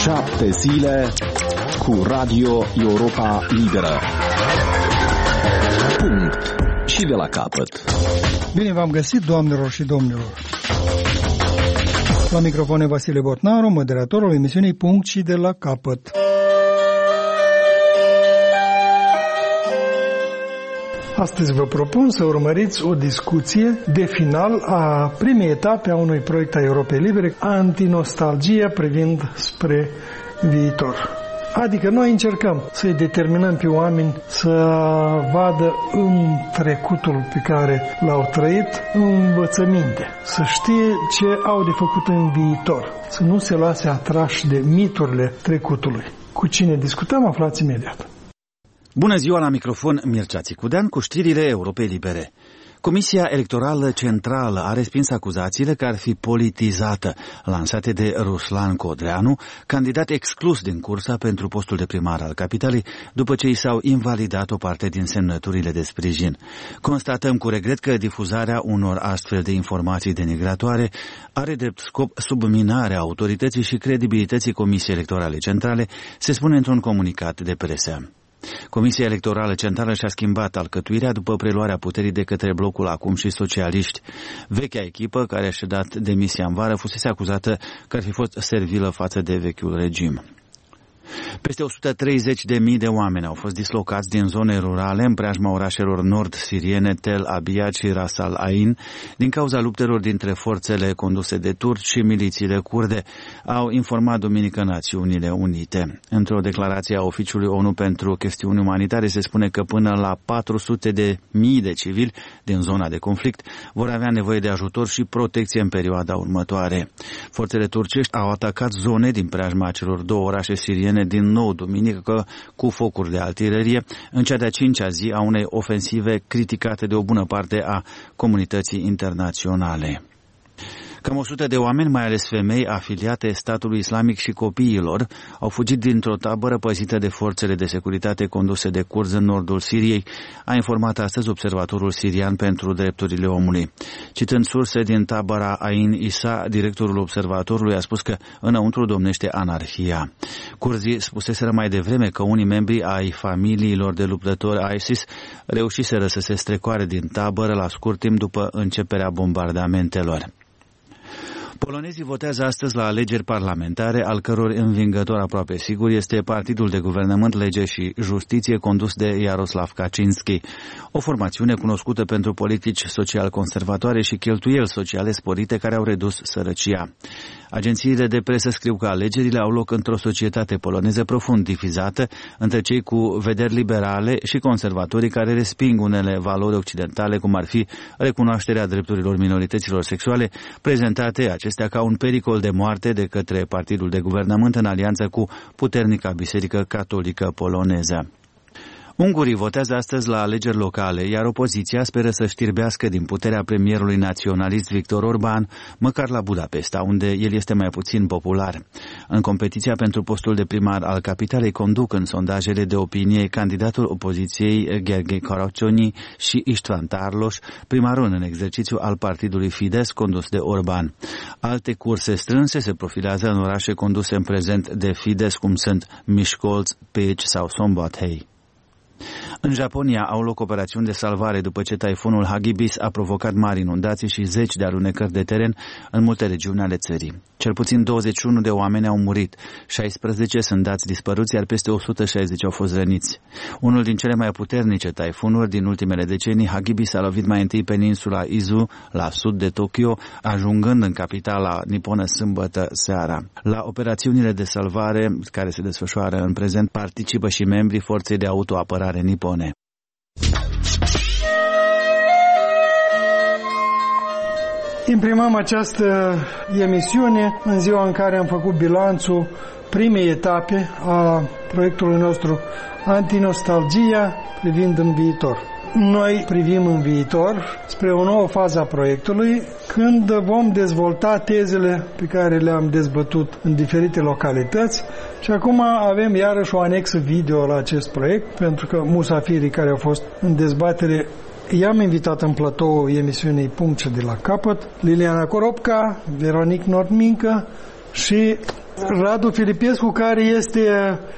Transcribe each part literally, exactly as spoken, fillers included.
Șapte zile cu Radio Europa Liberă. Punct. Și de la capăt. Bine v-am găsit, doamnelor și domnilor. La microfon Vasile Botnaru, moderatorul emisiunii Punct și de la capăt. Astăzi vă propun să urmăriți o discuție de final a primei etape a unui proiect a Europei Libere, Antinostalgia privind spre viitor. Adică noi încercăm să-i determinăm pe oameni să vadă în trecutul pe care l-au trăit învățăminte, să știe ce au de făcut în viitor, să nu se lase atrași de miturile trecutului. Cu cine discutăm, aflați imediat. Bună ziua, la microfon Mircea Țicudean cu știrile Europei Libere. Comisia Electorală Centrală a respins acuzațiile că ar fi politizată, lansate de Ruslan Codreanu, candidat exclus din cursa pentru postul de primar al capitalei, după ce i s-au invalidat o parte din semnăturile de sprijin. Constatăm cu regret că difuzarea unor astfel de informații denigratoare are drept scop subminarea autorității și credibilității Comisiei Electorale Centrale, se spune într-un comunicat de presă. Comisia Electorală Centrală și-a schimbat alcătuirea după preluarea puterii de către blocul Acum și socialiști. Vechea echipă, care și-a dat demisia în vară, fusese acuzată că ar fi fost servilă față de vechiul regim. Peste o sută treizeci de mii de oameni au fost dislocați din zone rurale în preajma orașelor nord-siriene Tel Abyad și Ras Al Ain din cauza luptelor dintre forțele conduse de turci și milițiile kurde, au informat duminică Națiunile Unite. Într-o declarație a Oficiului ONU pentru chestiuni umanitare se spune că până la patru sute de mii de civili din zona de conflict vor avea nevoie de ajutor și protecție în perioada următoare. Forțele turcești au atacat zone din preajma celor două orașe siriene din nou duminică cu focuri de artilerie, în cea de-a cincea zi a unei ofensive criticate de o bună parte a comunității internaționale. Cam o sută de oameni, mai ales femei afiliate statului islamic și copiilor, au fugit dintr-o tabără păzită de forțele de securitate conduse de curzi în nordul Siriei, a informat astăzi Observatorul Sirian pentru Drepturile Omului. Citând surse din tabăra Ain Isa, directorul observatorului a spus că înăuntru domnește anarhia. Curzii spuseseră mai devreme că unii membri ai familiilor de luptători ISIS reușiseră să se strecoare din tabără la scurt timp după începerea bombardamentelor. Polonezii votează astăzi la alegeri parlamentare, al căror învingător aproape sigur este Partidul de Guvernământ, Lege și Justiție, condus de Jarosław Kaczyński, o formațiune cunoscută pentru politici social-conservatoare și cheltuieli sociale sporite care au redus sărăcia. Agențiile de presă scriu că alegerile au loc într-o societate poloneză profund divizată între cei cu vederi liberale și conservatorii care resping unele valori occidentale, cum ar fi recunoașterea drepturilor minorităților sexuale, prezentate acestea ca un pericol de moarte de către Partidul de Guvernământ în alianță cu puternica biserică catolică poloneză. Ungurii votează astăzi la alegeri locale, iar opoziția speră să știrbească din puterea premierului naționalist Viktor Orban, măcar la Budapesta, unde el este mai puțin popular. În competiția pentru postul de primar al capitalei conduc în sondajele de opinie candidatul opoziției Gergely Karácsony și István Tarlós, primarul în exercițiu al partidului Fidesz condus de Orban. Alte curse strânse se profilează în orașe conduse în prezent de Fidesz, cum sunt Miskolc, Pécs sau Szombathely. În Japonia au loc operațiuni de salvare după ce taifunul Hagibis a provocat mari inundații și zeci de alunecări de teren în multe regiuni ale țării. Cel puțin douăzeci și unu de oameni au murit, șaisprezece sunt dați dispăruți, iar peste o sută șaizeci au fost răniți. Unul din cele mai puternice taifunuri din ultimele decenii, Hagibis a lovit mai întâi peninsula Izu, la sud de Tokyo, ajungând în capitala niponă sâmbătă seara. La operațiunile de salvare care se desfășoară în prezent participă și membrii forței de autoapărare nipone. Imprimăm această emisiune în ziua în care am făcut bilanțul primei etape a proiectului nostru Antinostalgia privind în viitor. Noi privim în viitor spre o nouă fază a proiectului, când vom dezvolta tezele pe care le-am dezbătut în diferite localități și acum avem iarăși o anexă video la acest proiect, pentru că musafirii care au fost în dezbatere i-am invitat în platou emisiunii Punct de la capăt, Liliana Coropca, Veronic Nordmincă și Radu Filipescu, care este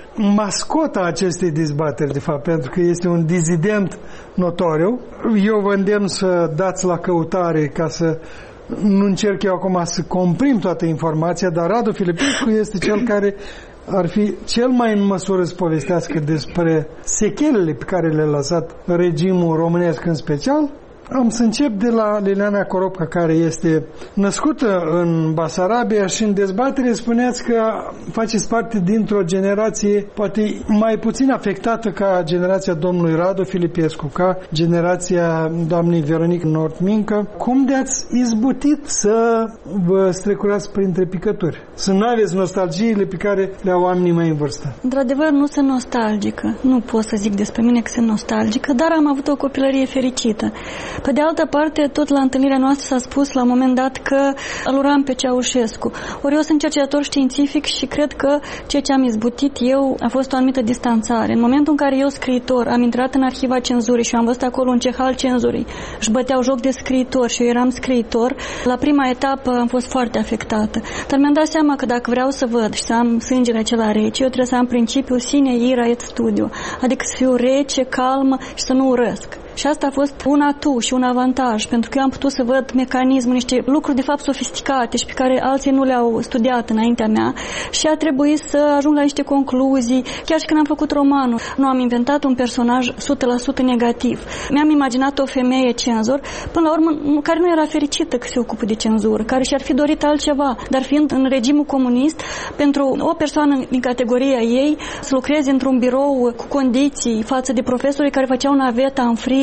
mascota acestei dezbateri, de fapt, pentru că este un dizident notoriu. Eu vă îndemn să dați la căutare ca să nu încerc eu acum să comprim toată informația, dar Radu Filipescu este cel care ar fi cel mai în măsură să povestească despre sechelele pe care le-a lăsat regimul românesc în special. Am să încep de la Liliana Coropca, care este născută în Basarabia și în dezbatere spuneați că faceți parte dintr-o generație poate mai puțin afectată ca generația domnului Radu Filipescu, ca generația doamnei Veronică Nort-Mincă. Cum de-ați izbutit să vă strecurați printre picături? Să nu aveți nostalgiile pe care le au oamenii mai în vârstă. Într-adevăr, nu sunt nostalgică. Nu pot să zic despre mine că sunt nostalgică, dar am avut o copilărie fericită. Pe de altă parte, tot la întâlnirea noastră s-a spus la un moment dat că îl uram pe Ceaușescu. Ori eu sunt cercetător științific și cred că ceea ce am izbutit eu a fost o anumită distanțare. În momentul în care eu, scriitor, am intrat în arhiva cenzurii și am văzut acolo un ceh al cenzurii, își băteau joc de scriitor și eu eram scriitor, la prima etapă am fost foarte afectată. Dar mi-am dat seama că dacă vreau să văd și să am sângele acela rece, eu trebuie să am principiul sine ira et studio, adică să fiu rece, calmă și să nu urăsc. Și asta a fost un atu și un avantaj, pentru că eu am putut să văd mecanismul, niște lucruri de fapt sofisticate și pe care alții nu le-au studiat înaintea mea și a trebuit să ajung la niște concluzii. Chiar și când am făcut romanul, nu am inventat un personaj o sută la sută negativ. Mi-am imaginat o femeie cenzor, până la urmă, care nu era fericită că se ocupă de cenzură, care și-ar fi dorit altceva, dar fiind în regimul comunist, pentru o persoană din categoria ei să lucreze într-un birou cu condiții față de profesorii care făceau naveta în frig,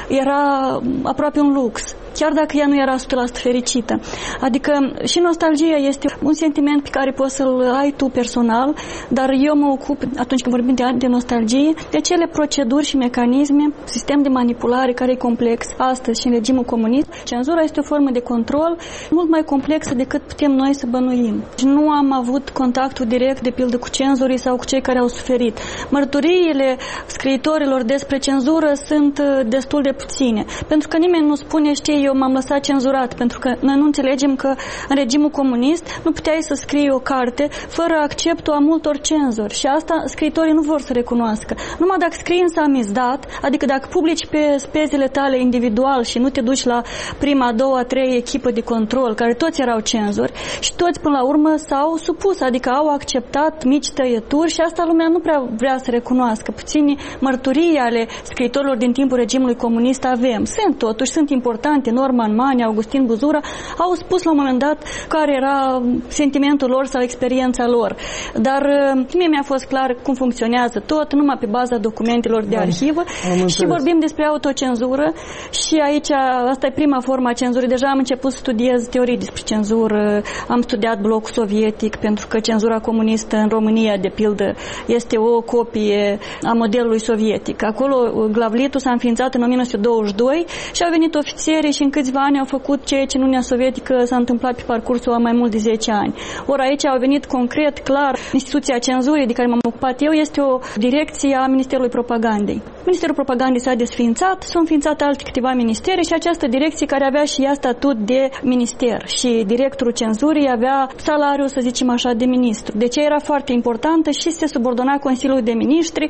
era aproape un lux, chiar dacă ea nu era o sută la sută fericită. Adică și nostalgia este un sentiment pe care poți să-l ai tu personal, dar eu mă ocup, atunci când vorbim de, de nostalgie, de acele proceduri și mecanisme, sistem de manipulare care e complex astăzi și în regimul comunist. Cenzura este o formă de control mult mai complexă decât putem noi să bănuim. Și nu am avut contactul direct, de pildă, cu cenzorii sau cu cei care au suferit. Mărturiile scriitorilor despre cenzură sunt destul de puține, pentru că nimeni nu spune, știi, eu m-am lăsat cenzurat, pentru că noi nu înțelegem că în regimul comunist nu puteai să scrii o carte fără acceptul a multor cenzori și asta scriitorii nu vor să recunoască. Numai dacă scrii însă amizdat, adică dacă publici pe spezele tale individual și nu te duci la prima, a doua, a treia echipă de control, care toți erau cenzori și toți până la urmă s-au supus, adică au acceptat mici tăieturi și asta lumea nu prea vrea să recunoască. Puțini mărturii ale scriitorilor din timpul regimului comunist avem. Sunt totuși, sunt importante. Norman Mann, Augustin Buzura au spus la un moment dat care era sentimentul lor sau experiența lor. Dar mie mi-a fost clar cum funcționează tot, numai pe baza documentelor de arhivă. Am și vorbim despre autocenzură și aici asta e prima formă a cenzurii. Deja am început să studiez teorii despre cenzură, am studiat blocul sovietic, pentru că cenzura comunistă în România, de pildă, este o copie a modelului sovietic. Acolo Glavlitul s-a înființat în o mie nouă sute douăzeci și doi și au venit ofițerii și în câțiva ani au făcut ceea ce în Uniunea Sovietică s-a întâmplat pe parcursul a mai mult de zece ani. Ori aici au venit concret, clar, instituția cenzurii de care m-am ocupat eu este o direcție a Ministerului Propagandei. Ministerul Propagandei s-a desființat, s-au înființat alte câteva ministere și această direcție care avea și ea statut de minister și directorul cenzurii avea salariul, să zicem așa, de ministru. Deci era foarte importantă și se subordona Consiliului de Ministri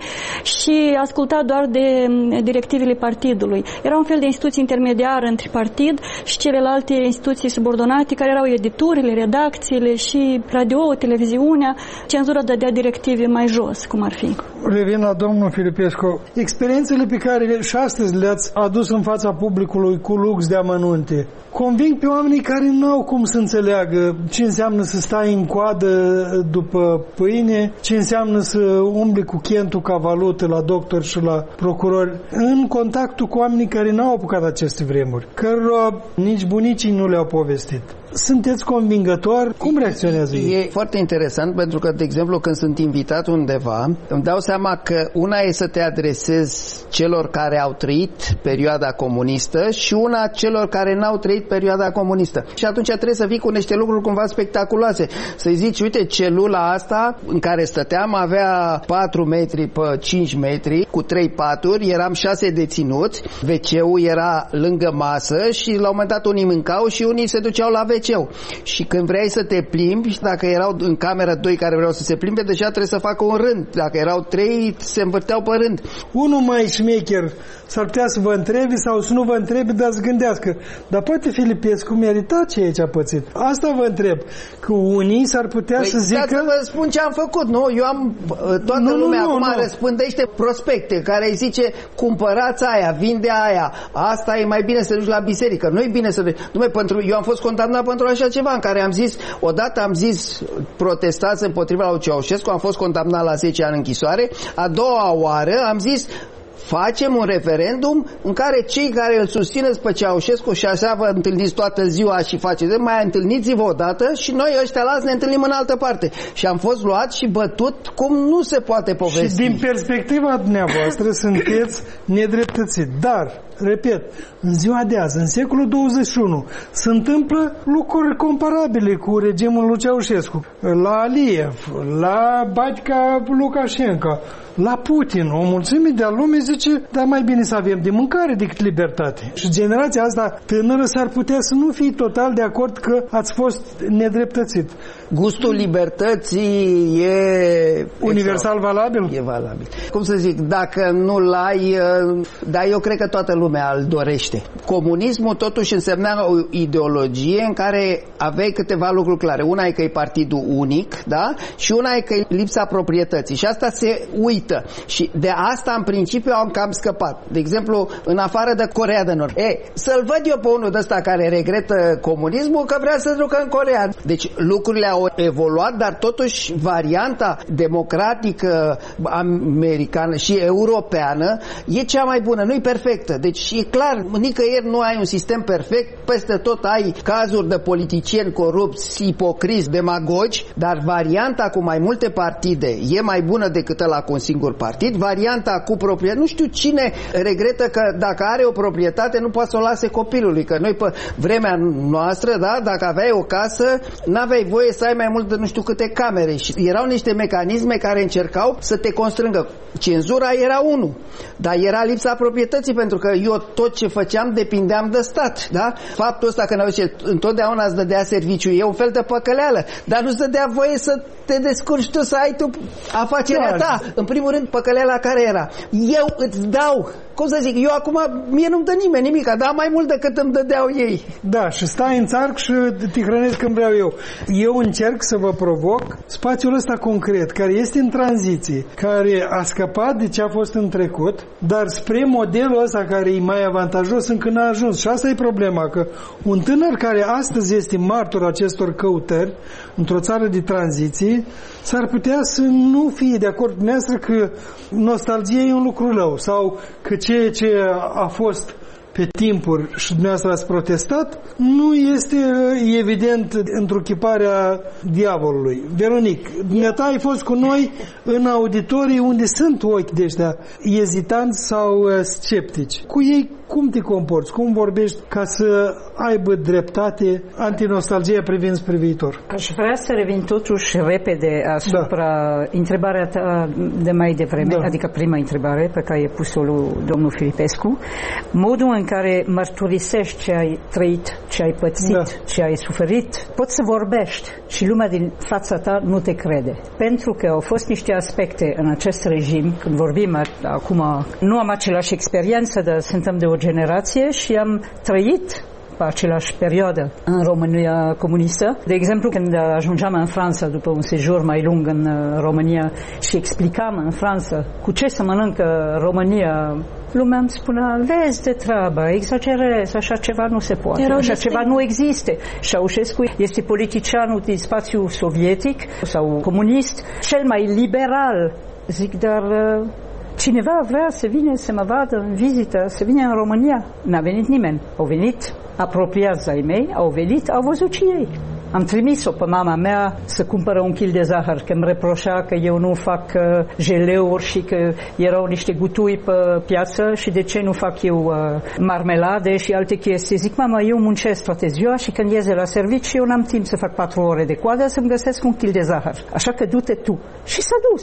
și asculta doar de directivele partidului. Era un fel de instituție intermediară între partid și celelalte instituții subordonate care erau editurile, redacțiile și radio, televiziunea. Cenzura dădea directive mai jos, cum ar fi. Revin la domnul Filipescu. Experiențele pe care și astăzi le-ați adus în fața publicului cu lux de amănunte conving pe oamenii care nu au cum să înțeleagă ce înseamnă să stai în coadă după pâine, ce înseamnă să umbli cu chentul ca valută la doctor și la procurori, în contactul cu oamenii care n-au apucat aceste vremuri, cărora nici bunicii nu le-au povestit. Sunteți convingători? Cum reacționează ei? E foarte interesant pentru că, de exemplu, când sunt invitat undeva, îmi dau seama că una e să te adresezi celor care au trăit perioada comunistă și una celor care n-au trăit perioada comunistă. Și atunci trebuie să vii cu niște lucruri cumva spectaculoase. Să-i zici, uite, celula asta în care stăteam avea patru metri pe cinci metri, cu trei paturi, eram șase deținuți, ve ce-ul era lângă masă și la un moment dat unii mâncau și unii se duceau la ve ce. făceau. Și când vrei să te plimbi, dacă erau în cameră doi care vreau să se plimbe, deja trebuie să facă un rând. Dacă erau trei, se învârteau pe rând. Unul mai șmecher s-ar putea să vă întrebi sau să nu vă întrebi, dar să gândească. Dar poate Filipescu merita ceea ce a pățit. Asta vă întreb. Că unii s-ar putea păi, să zică... Să vă spun ce am făcut, nu? Eu am... Toată nu, lumea nu, acum nu. răspândește prospecte care îi zice cumpărați aia, vinde aia. Asta e mai bine să duci la biserică. Nu e bine să... Numai pentru... Eu am fost condamnat pentru așa ceva în care am zis... Odată am zis protestați împotriva lui Ceaușescu, am fost condamnat la zece ani închisoare. A doua oară am zis... Facem un referendum în care cei care îl susțineți pe Ceaușescu și așa vă întâlniți toată ziua și faceți, mai întâlniți-vă odată și noi ăștia lați ne întâlnim în altă parte. Și am fost luat și bătut cum nu se poate povesti. Și din perspectiva dumneavoastră sunteți nedreptățit. Dar, repet, în ziua de azi, în secolul douăzeci și unu, se întâmplă lucruri comparabile cu regimul lui Ceaușescu. La Aliyev, la Baťka Lukashenko, la Putin, o mulțime de lume zice, dar mai bine să avem de mâncare decât libertate. Și generația asta tânără s-ar putea să nu fie total de acord că ați fost nedreptățit. Gustul libertății e... Universal valabil? E valabil. Cum să zic, dacă nu-l ai, dar eu cred că toată lumea îl dorește. Comunismul totuși însemna o ideologie în care aveai câteva lucruri clare. Una e că e partidul unic, da? Și una e că e lipsa proprietății. Și asta se uită. Și de asta, în principiu, am cam scăpat. De exemplu, în afară de Coreea de Nord. E, să-l văd eu pe unul de ăsta care regretă comunismul că vrea să ducă în Coreea. Deci lucrurile au evoluat, dar totuși varianta democratică americană și europeană e cea mai bună, nu e perfectă. Deci e clar, nicăieri nu ai un sistem perfect, peste tot ai cazuri de politicieni corupți, ipocriți, demagogi, dar varianta cu mai multe partide e mai bună decât ăla cu un singur partid. Varianta cu proprietate, nu știu cine regretă că dacă are o proprietate nu poate să o lase copilului, că noi pe vremea noastră, da, dacă aveai o casă, n-aveai voie să ai mai mult de nu știu câte camere și erau niște mecanisme care încercau să te constrângă. Cenzura era unul, dar era lipsa proprietății, pentru că eu tot ce făceam depindeam de stat, da? Faptul ăsta că întotdeauna îți dădea serviciu e un fel de păcăleală, dar nu-ți dădea voie să te descurci tu, să ai tu afacerea ta. În primul rând, păcăleala care era? Eu îți dau, cum să zic, eu acum, mie nu-mi dă nimeni nimic, dar mai mult decât îmi dădeau ei. Da, și stai în țarc și te hrănesc când vreau eu. Eu încerc să vă provoc spațiul ăsta concret, care este în tranziție, care a scăpat de ce a fost în trecut, dar spre modelul ăsta care e mai avantajos încă n-a ajuns. Și asta e problema, că un tânăr care astăzi este martor acestor căutări într-o țară de tranziție, s-ar putea să nu fie de acord cu dumneavoastră că nostalgia e un lucru rău sau că ceea ce a fost pe timpuri și dumneavoastră ați protestat, nu este evident întruchiparea diavolului. Veronic, dumneata ai fost cu noi în auditorii unde sunt ochi de ăștia ezitanți sau sceptici. Cu ei cum te comporți? Cum vorbești ca să aibă dreptate antinostalgia privind spre viitor? Aș vrea să revin totuși repede asupra da. întrebarea ta de mai devreme, da. adică prima întrebare pe care ai pus-o lui domnul Filipescu. Modul în care mărturisești ce ai trăit, ce ai pățit, da. ce ai suferit, poți să vorbești și lumea din fața ta nu te crede. Pentru că au fost niște aspecte în acest regim, când vorbim acum, nu am același experiență, dar suntem de o generație și am trăit pe același perioadă în România comunistă. De exemplu, când ajungeam în Franța după un sejur mai lung în România și explicam în Franța cu ce se mănâncă România, lumea îmi spunea, vezi de treabă, exagerezi, așa ceva nu se poate, Erau așa ceva nu există. Ceaușescu este politicianul din spațiul sovietic sau comunist, cel mai liberal. Zic, dar cineva vrea să vină să mă vadă în vizită, să vină în România. N-a venit nimeni. Au venit apropiați ai mei, au venit, au văzut și ei. Am trimis-o pe mama mea să cumpără un kil de zahăr, că îmi reproșea că eu nu fac uh, jeleuri și că erau niște gutui pe piață și de ce nu fac eu uh, marmelade și alte chestii. Zic, mama, eu muncesc toată ziua și când ies de la serviciu eu n-am timp să fac patru ore de coadă să-mi găsesc un kil de zahăr. Așa că du-te tu. Și s-a dus.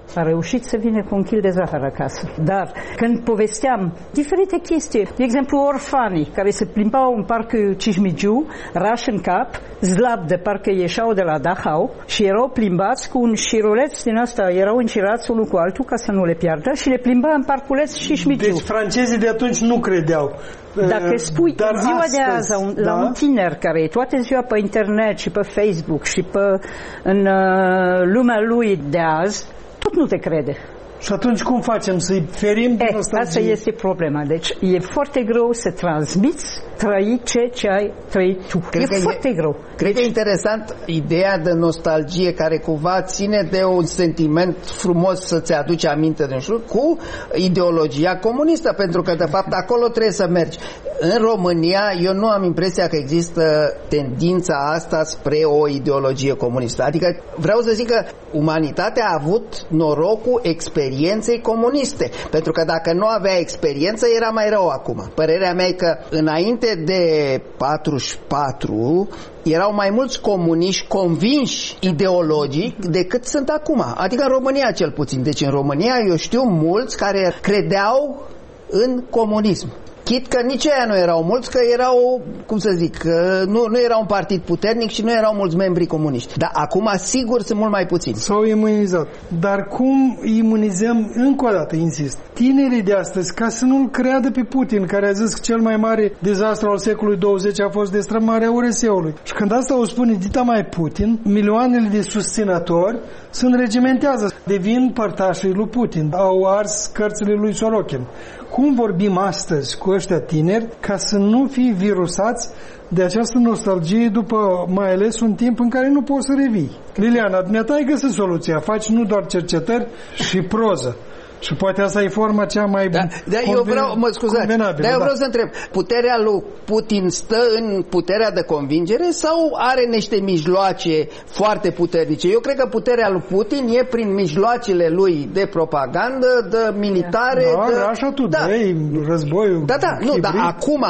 A reușit să vină cu un kil de zahăr acasă. Dar când povesteam diferite chestii, de exemplu orfanii care se plimbau în parcul Cismigiu, rași în cap, zlab de parcă ieșeau de la Dachau și erau plimbați cu un șiruleț din asta, erau încirați unul cu altul ca să nu le piardă și le plimba în parculeț Cismigiu. Deci francezii de atunci nu credeau. Dacă spui Dar ziua astăzi, de azi la un, da? la un tiner care e toată ziua pe internet și pe Facebook și pe, în uh, lumea lui de azi, tot nu te crede. Și atunci cum facem? Să-i ferim din nostalgie? Asta este problema. Deci e foarte greu să transmiți, trăi ce, ce ai trăit tu. Cred e foarte e, greu. Cred că e interesant ideea de nostalgie care cumva ține de un sentiment frumos să-ți aduci aminte de un lucru cu ideologia comunistă, pentru că de fapt acolo trebuie să mergi. În România eu nu am impresia că există tendința asta spre o ideologie comunistă. Adică vreau să zic că umanitatea a avut norocul experienței comuniste, pentru că dacă nu avea experiență era mai rău acum. Părerea mea e că înainte de patruzeci și patru erau mai mulți comuniști convinși ideologic decât sunt acum. Adică în România cel puțin. Deci în România eu știu mulți care credeau în comunism. Chit că nici aia nu erau mulți, că erau, cum să zic, nu, nu era un partid puternic și nu erau mulți membri comuniști. Dar acum, sigur, sunt mult mai puțini. S-au imunizat. Dar cum imunizăm, încă o dată, insist, tinerii de astăzi, ca să nu-l creadă pe Putin, care a zis că cel mai mare dezastru al secolului douăzeci a fost destrămarea U R S-ului. Și când asta o spune dita mai Putin, milioanele de susținători se înregimentează, devin părtașii lui Putin, au ars cărțile lui Sorokin. Cum vorbim astăzi cu ăștia tineri ca să nu fie virusați de această nostalgie după mai ales un timp în care nu poți să revii? Liliana, dumneata ai găsit soluția, faci nu doar cercetări și proză. Și poate asta e forma cea mai da, da, eu vreau, mă scuzați, dar eu vreau da. să întreb, puterea lui Putin stă în puterea de convingere sau are niște mijloace foarte puternice? Eu cred că puterea lui Putin e prin mijloacele lui de propagandă, de militare. Da, de... așa tu da. dai războiul. Da, da, nu, dar acum,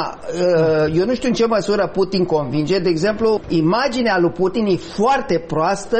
eu nu știu în ce măsură Putin convinge. De exemplu, imaginea lui Putin e foarte proastă,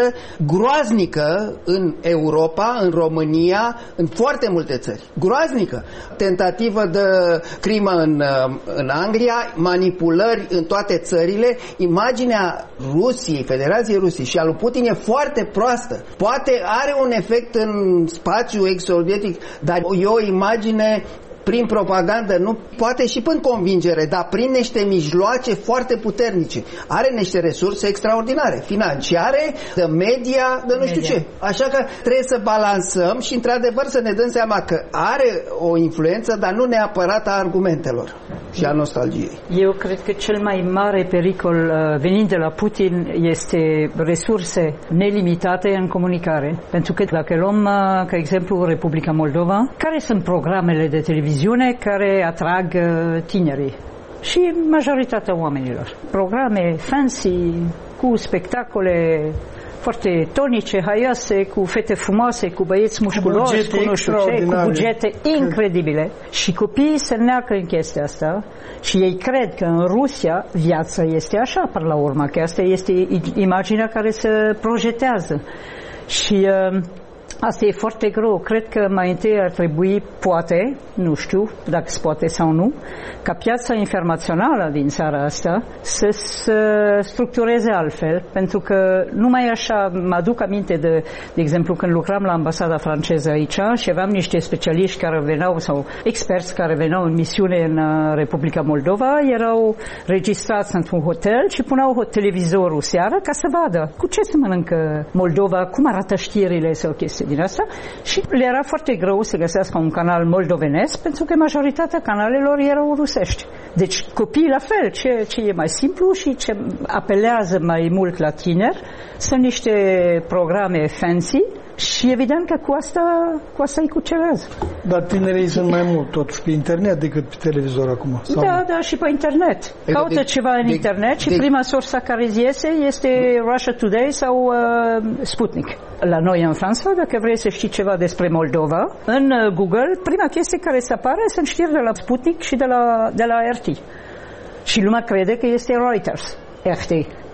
groaznică în Europa, în România, în foarte multe țări. Groaznică. Tentativă de crimă în, în Anglia, manipulări în toate țările. Imaginea Rusiei, Federației Rusiei și a lui Putin e foarte proastă. Poate are un efect în spațiu ex-sovietic, dar e o imagine prin propagandă, nu poate și prin convingere, dar prin niște mijloace foarte puternice. Are niște resurse extraordinare, financiare, de media, de nu știu ce. Așa că trebuie să balansăm și într-adevăr să ne dăm seama că are o influență, dar nu neapărat a argumentelor și a nostalgiei. Eu cred că cel mai mare pericol venind de la Putin este resurse nelimitate în comunicare. Pentru că dacă luăm, ca exemplu, Republica Moldova, care sunt programele de televiziune care atrag tinerii și majoritatea oamenilor? Programe fancy, cu spectacole foarte tonice, haioase, cu fete frumoase, cu băieți mușculoși, cu nu știu ce, cu bugete incredibile. Și copiii se neacă în chestia asta și ei cred că în Rusia viața este așa, până la urmă, că asta este imaginea care se projetează. Și uh, asta e foarte greu. Cred că mai întâi ar trebui, poate, nu știu dacă se poate sau nu, ca piața informațională din țara asta să se structureze altfel, pentru că numai așa, mă aduc aminte de, de exemplu, când lucram la ambasada franceză aici și aveam niște specialiști care veneau, sau experți care veneau în misiune în Republica Moldova, erau registrați într-un hotel și puneau televizorul seara ca să vadă cu ce se mănâncă Moldova, cum arată știrile sau chestii din asta, și le era foarte greu să găsească un canal moldovenesc pentru că majoritatea canalelor erau rusești. Deci copiii la fel, ce, ce e mai simplu și ce apelează mai mult la tineri sunt niște programe fancy și evident că cu asta, cu asta îi cucerează. Dar tinerii sunt mai mult totuși pe internet decât pe televizor acum. Sau? Da, da, și pe internet. Caută de, ceva în de, internet și de, prima sursă care îți iese este Russia Today sau uh, Sputnik. La noi în Franța, dacă vrei să știi ceva despre Moldova, în Google, prima chestie care se apare sunt știri de la Sputnik și de la, de la R T. Și lumea crede că este Reuters, R T.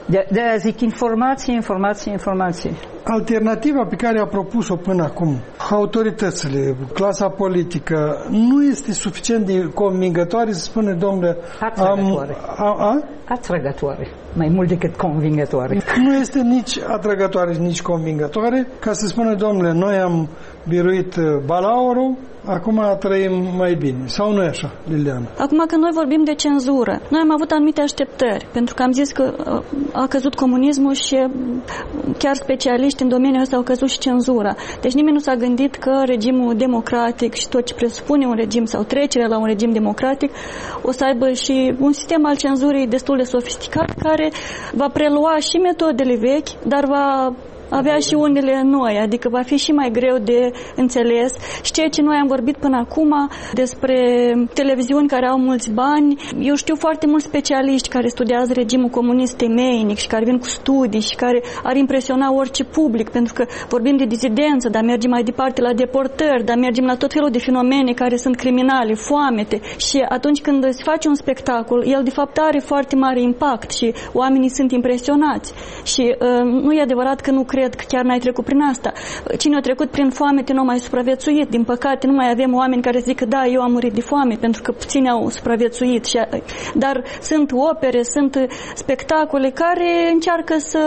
De, de aia zic informație, informație, informație. Alternativa pe care a propus-o până acum autoritățile, clasa politică, nu este suficient de convingătoare să spune, domnule, atrăgătoare. Am, a, a? Atrăgătoare, mai mult decât convingătoare. Nu este nici atrăgătoare, nici convingătoare, ca să spună, domnule, noi am biruit balaurul, acum trăim mai bine. Sau nu e așa, Liliana? Acum când noi vorbim de cenzură, noi am avut anumite așteptări, pentru că am zis că a căzut comunismul și chiar specialiști în domeniul ăsta au căzut și cenzura. Deci nimeni nu s-a gândit că regimul democratic și tot ce presupune un regim sau trecerea la un regim democratic o să aibă și un sistem al cenzurii destul de sofisticat care va prelua și metodele vechi, dar va avea și unele noi, adică va fi și mai greu de înțeles. Și ceea ce noi am vorbit până acum despre televiziuni care au mulți bani, eu știu foarte mulți specialiști care studiază regimul comunist temeinic și care vin cu studii și care ar impresiona orice public, pentru că vorbim de dizidență, dar mergem mai departe la deportări, dar mergem la tot felul de fenomene care sunt criminale, foamete. Și atunci când se face un spectacol, el de fapt are foarte mare impact și oamenii sunt impresionați. Și uh, nu e adevărat că nu cred că chiar n-ai trecut prin asta. Cine a trecut prin foamete nu a mai supraviețuit. Din păcate nu mai avem oameni care zic că da, eu am murit de foame, pentru că puțini au supraviețuit. Și, dar sunt opere, sunt spectacole care încearcă să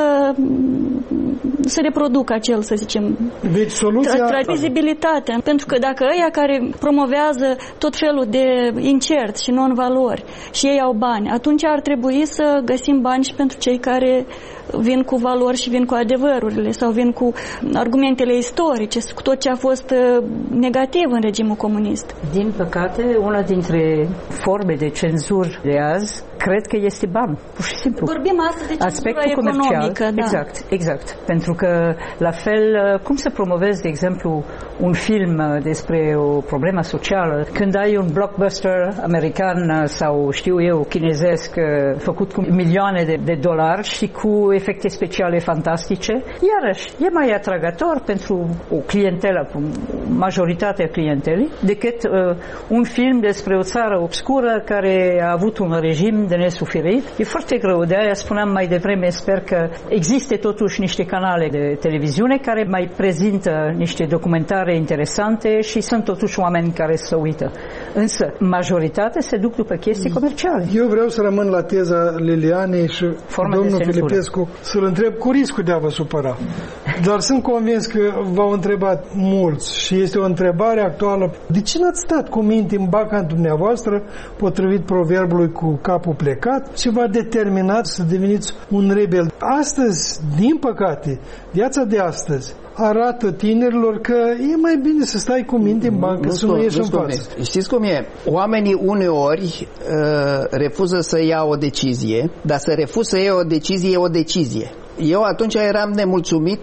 să reproducă acel, să zicem, deci, soluția... tra- vizibilitatea. Pentru că dacă ăia care promovează tot felul de incerți și non-valori și ei au bani, atunci ar trebui să găsim bani și pentru cei care vin cu valori și vin cu adevărurile sau vin cu argumentele istorice, cu tot ce a fost negativ în regimul comunist. Din păcate, una dintre forme de cenzură de azi, cred că este ban, pur și simplu. Vorbim astăzi de cenzură aspectul economică. Comercial, da. Exact, exact. Pentru că, la fel, cum să promovezi, de exemplu, un film despre o problemă socială, când ai un blockbuster american sau, știu eu, chinezesc, făcut cu milioane de, de dolari și cu efecte speciale fantastice, iarăși, e mai atrăgător pentru o clientelă, majoritatea clientelii, decât uh, un film despre o țară obscură care a avut un regim de nesuferit. E foarte greu, de aia spuneam mai devreme, sper că există totuși niște canale de televiziune care mai prezintă niște documentare interesante și sunt totuși oameni care se uită. Însă, majoritatea se duc după chestii comerciale. Eu vreau să rămân la teza Lilianei și Forma domnul Filipescu să-l întreb cu riscul de a vă supăra. Dar sunt convins că v-au întrebat mulți și este o întrebare actuală. De ce n-ați stat cu minte în baca dumneavoastră, potrivit proverbului cu capul plecat, ce v-a determinat să deveniți un rebel? Astăzi, din păcate, viața de astăzi arată tinerilor că e mai bine să stai cu minte în bancă, nu, să nu, nu ieși în față. Știți cum e? Oamenii uneori uh, refuză să ia o decizie, dar să refuz să ia o decizie e o decizie. Eu atunci eram nemulțumit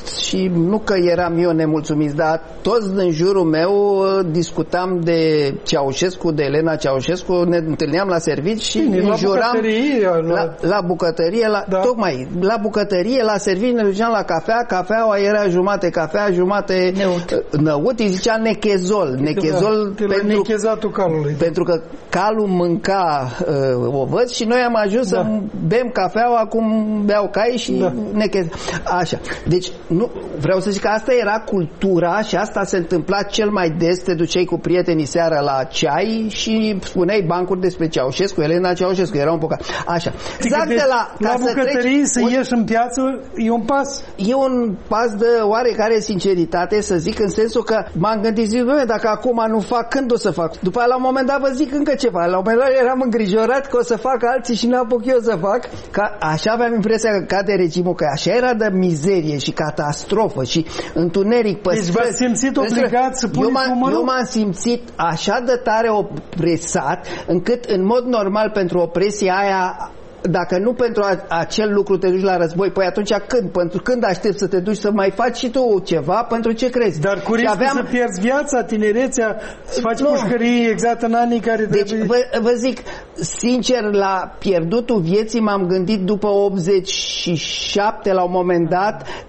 și nu că eram eu nemulțumit, dar toți din jurul meu discutam de Ceaușescu, de Elena Ceaușescu, ne întâlneam la servici și Bine, ne la juram bucătărie, la... La, la bucătărie, la, da. tocmai, la bucătărie, la servici ne duceam la cafea, cafeaua era jumate cafea, jumate năut, năut îi zicea nechezol, nechezol da, pentru, nechezatul calului. pentru că calul mânca uh, ovăți și noi am ajuns da. să bem cafeaua cum beau cai și da. nechez. Așa. Deci, nu, vreau să zic că asta era cultura și asta se întâmpla cel mai des, te duceai cu prietenii seara la ceai și spuneai bancuri despre Ceaușescu, Elena Ceaușescu, era un pocat. Așa. Exact de la, la bucătărie să, să ieși în piață e un pas? E un pas de oarecare sinceritate, să zic, în sensul că m-am gândit, zic, bă, dacă acum nu fac, când o să fac? După aia, la un moment dat, vă zic încă ceva. La un moment dat eram îngrijorat că o să fac alții și n-apuc eu să fac. Că așa aveam impresia că cade regimul, că așa era de mizerie și catastrofă și întuneric pe Deci v-ați simțit obligat să puneți eu, eu m-am simțit așa de tare opresat, încât în mod normal pentru opresia aia, dacă nu pentru a, acel lucru te duci la război, păi atunci când? Pentru când aștepți să te duci să mai faci și tu ceva? Pentru ce crezi? Dar cu riscul aveam... să pierzi viața, tinerețea, să faci pușcării exact în anii care deci, trebuie... vă, vă zic, sincer, la pierdutul vieții m-am gândit după optzeci și șapte la un moment dat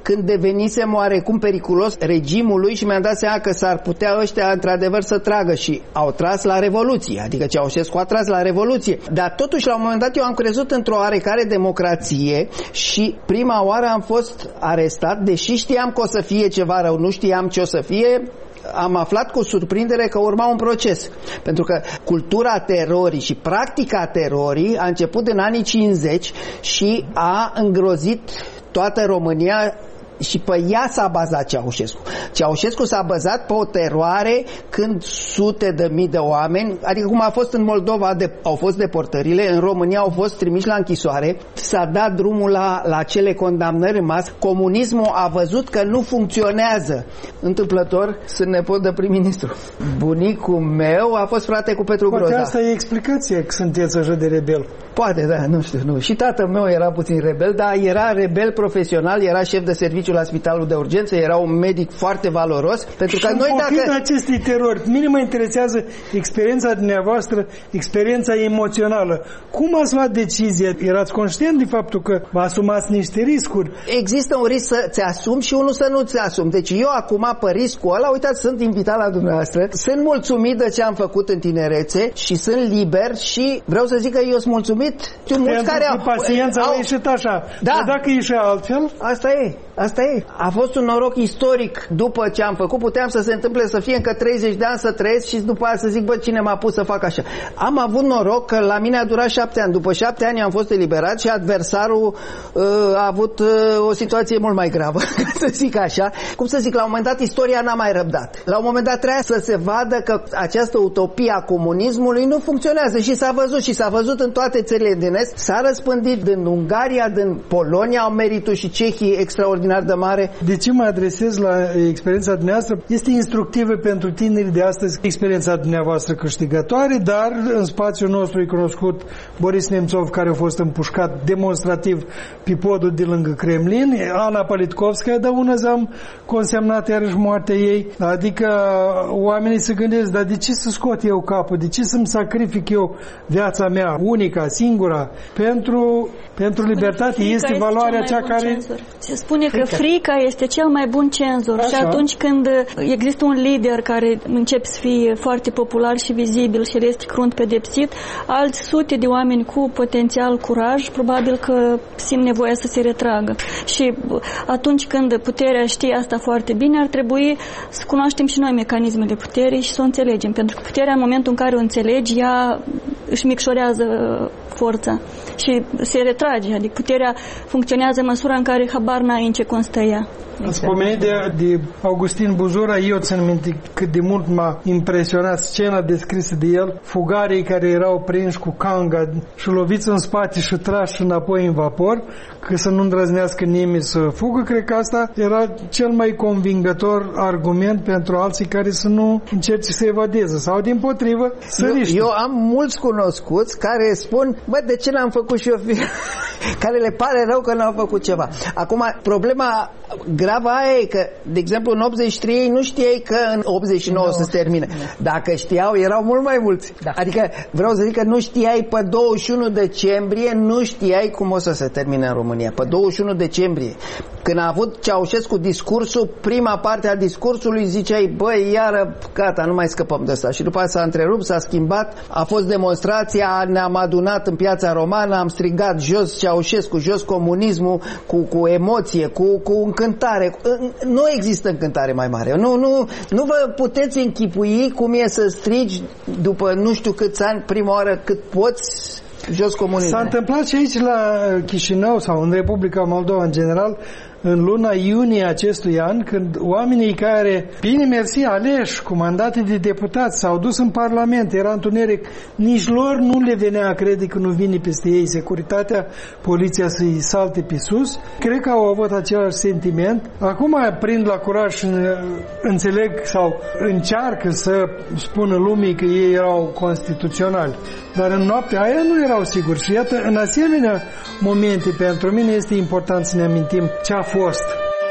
când devenisem oarecum periculos regimului și mi-am dat seama că s-ar putea ăștia într-adevăr să tragă și au tras la Revoluție, adică Ceaușescu a tras la Revoluție. Dar totuși la un moment dat eu am crezut într-o oarecare democrație și prima oară am fost arestat, deși știam că o să fie ceva rău, nu știam ce o să fie. Am aflat cu surprindere că urma un proces, pentru că cultura terorii și practica terorii a început în anii cincizeci și a îngrozit toată România și pe ea s-a bazat Ceaușescu. Ceaușescu s-a bazat pe o teroare când sute de mii de oameni, adică cum a fost în Moldova, de, au fost deportările, în România au fost trimiși la închisoare, s-a dat drumul la, la cele condamnări în masă. Comunismul a văzut că nu funcționează. Întâmplător, sunt nepot de prim-ministru. Bunicul meu a fost frate cu Petru Groza. Poate asta e explicație că sunteți așa de rebel. Poate, da, nu știu, nu. Și tatăl meu era puțin rebel, dar era rebel profesional, era șef de serviciu la spitalul de urgență, era un medic foarte valoros, pentru că și noi dacă... acestei terori, mine mă interesează experiența dumneavoastră, experiența emoțională. Cum ați luat decizia? Erați conștient de faptul că vă asumați niște riscuri? Există un risc să-ți asumi și unul să nu-ți asumi. Deci eu acum, pe riscul ăla, uitați, sunt invitat la dumneavoastră, sunt mulțumit de ce am făcut în tinerețe și sunt liber și vreau să zic că eu sunt mulțumit. Pentru care că au, paciența au ieșit așa. Da. Dar dacă ieșea altfel? Asta e. Asta e. A fost un noroc istoric după ce am făcut. Puteam să se întâmple să fie încă treizeci de ani să trăiesc și după aia să zic, bă, cine m-a pus să fac așa. Am avut noroc că la mine a durat șapte ani. După șapte ani am fost eliberat și adversarul uh, a avut uh, o situație mult mai gravă, să zic așa. Cum să zic, la un moment dat istoria n-a mai răbdat. La un moment dat trebuia să se vadă că această utopie a comunismului nu funcționează și s-a văzut și s-a văzut în toate țările din Est. S-a răspândit din Ungaria, din Polonia, au meritul și Cehii extraordinar de mare. De ce mă adresez la experiența dumneavoastră? Este instructivă pentru tinerii de astăzi experiența dumneavoastră câștigătoare, dar în spațiul nostru e cunoscut Boris Nemțov, care a fost împușcat demonstrativ pe podul de lângă Kremlin, Ana Politkovskaya, de una zi-am consemnat iarăși moartea ei. Adică oamenii se gândesc, dar de ce să scot eu capul? De ce să-mi sacrific eu viața mea, unica, singura, pentru, pentru libertate? Este valoarea cea care... Cenzor. Se spune că frica este cel mai bun cenzor. Așa. Și atunci când există un lider care începe să fie foarte popular și vizibil și este crunt pedepsit, alți sute de oameni cu potențial curaj probabil că simt nevoia să se retragă. Și atunci când puterea știe asta foarte bine, ar trebui să cunoaștem și noi mecanismele puterii și să o înțelegem. Pentru că puterea, în momentul în care o înțelegi, ea își micșorează forța și se retrage. Adică puterea funcționează în măsura în care habar n-ai în ce constă ea. Ați pomenit de, de Augustin Buzura. Eu țin minte cât de mult m-a impresionat scena descrisă de el, fugarii care erau prinși cu canga și loviți în spate și trași înapoi în vapor, că să nu îndrăznească nimeni să fugă. Cred că asta era cel mai convingător argument pentru alții care să nu încerce să evadeze sau din potrivă să riște. Eu am mulți cunoscuți care spun, bă, de ce n-am făcut și eu fi... care le pare rău că n-au făcut ceva. Acum, problema gravă aia e că, de exemplu, în optzeci și trei nu știai că în optzeci și nouă no, se termină. Dacă știau, erau mult mai mulți. Da. Adică, vreau să zic că nu știai pe douăzeci și unu decembrie, nu știai cum o să se termine în România. Pe douăzeci și unu decembrie, când a avut Ceaușescu discursul, prima parte a discursului ziceai, băi, iară, gata, nu mai scăpăm de asta. Și după aceea s-a întrerupt, s-a schimbat, a fost demonstrația, ne-am adunat în Piața Romană, am strigat jos Ceaușescu, jos comunismul, cu, cu emoție, cu, cu încântare. Nu există încântare mai mare. Nu, nu, nu vă puteți închipui cum e să strigi după nu știu câți ani, prima oară cât poți, jos comunism. S-a întâmplat și aici la Chișinău sau în Republica Moldova în general, în luna iunie acestui an, când oamenii care, bine mersi, aleși cu mandate de deputați, s-au dus în Parlament, era întuneric, nici lor nu le venea a crede că nu vine peste ei securitatea, poliția să-i salte pe sus. Cred că au avut același sentiment. Acum prind la curaj și înțeleg sau încearcă să spună lumii că ei erau constituționali. Dar în noaptea aia nu erau siguri. Și iată, în asemenea momente, pentru mine este important să ne amintim ce a fost.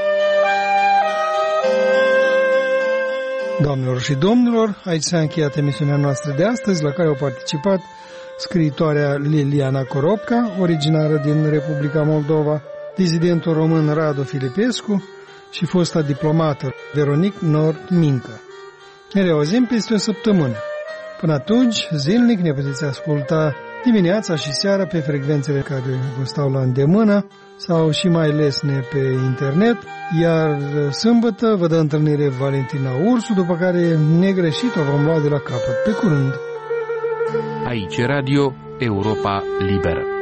Doamnelor și domnilor, aici s-a încheiat emisiunea noastră de astăzi, la care au participat scriitoarea Liliana Coropca, originară din Republica Moldova, dizidentul român Radu Filipescu și fosta diplomată Veronique Nord Mincă. Ne reauzim peste o săptămână. Până atunci, zilnic ne puteți asculta dimineața și seara pe frecvențele care vă stau la îndemână sau și mai lesne pe internet, iar sâmbătă vă dă întâlnire Valentina Ursu, după care negreșit o vom lua de la capăt. Pe curând! Aici Radio Europa Liberă.